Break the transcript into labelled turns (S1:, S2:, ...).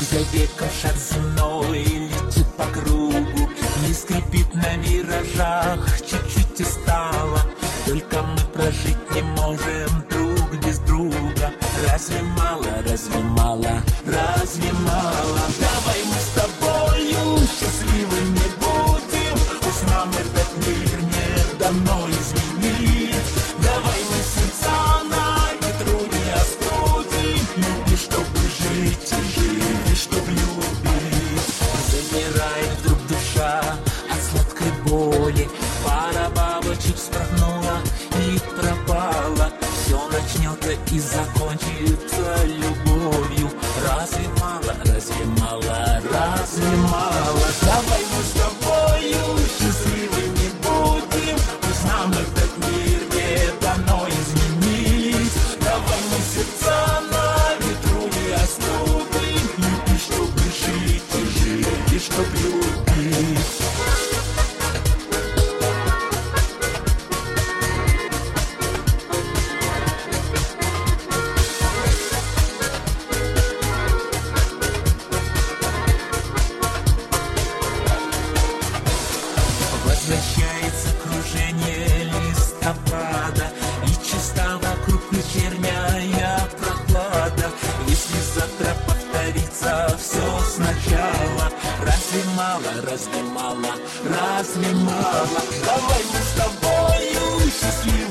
S1: За веком шаг земной летит по кругу, не скрипит на виражах, чуть-чуть устало. Только мы прожить не можем друг без друга. Разве мало, разве мало, разве мало? Давай мы с тобою счастливыми будем, пусть нам этот мир не дано изменить. Давай мы сердца на ветру не остудим, люби, чтобы жить, и живи, чтоб любить. Замирает вдруг душа от сладкой боли, пара бабочек вспорхнула и пропала. Все начнется и закончится любовью. Разве мало, разве мало, разве мало? Давай мы с тобою счастливыми будем, пусть нам этот мир не дано изменить. Давай мы сердца на ветру не остудим, люби, чтобы жить, и живи, чтоб любить. Возвращается кружение листопада, и чиста вокруг вечерняя прохлада. Если завтра повторится все сначала, разве мало, разве мало, разве мало? Давай мы с тобою счастливы